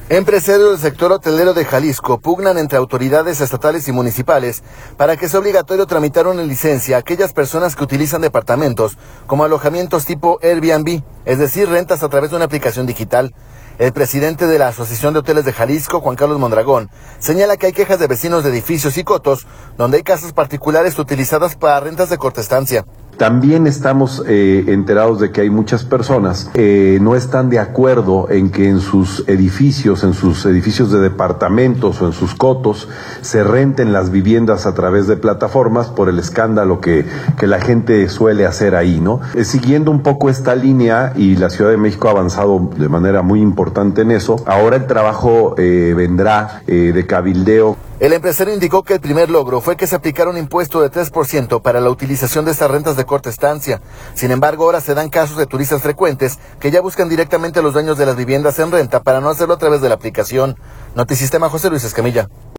Empresarios del sector hotelero de Jalisco pugnan entre autoridades estatales y municipales para que sea obligatorio tramitar una licencia a aquellas personas que utilizan departamentos como alojamientos tipo Airbnb, es decir, rentas a través de una aplicación digital. El presidente de la Asociación de Hoteles de Jalisco, Juan Carlos Mondragón, señala que hay quejas de vecinos de edificios y cotos donde hay casas particulares utilizadas para rentas de corta estancia. También estamos enterados de que hay muchas personas que no están de acuerdo en que en sus edificios de departamentos o en sus cotos, se renten las viviendas a través de plataformas por el escándalo que la gente suele hacer ahí, ¿no? Siguiendo un poco esta línea, y la Ciudad de México ha avanzado de manera muy importante en eso, ahora el trabajo vendrá de cabildeo. El empresario indicó que el primer logro fue que se aplicara un impuesto de 3% para la utilización de estas rentas de corta estancia. Sin embargo, ahora se dan casos de turistas frecuentes que ya buscan directamente a los dueños de las viviendas en renta para no hacerlo a través de la aplicación. Notisistema, José Luis Escamilla.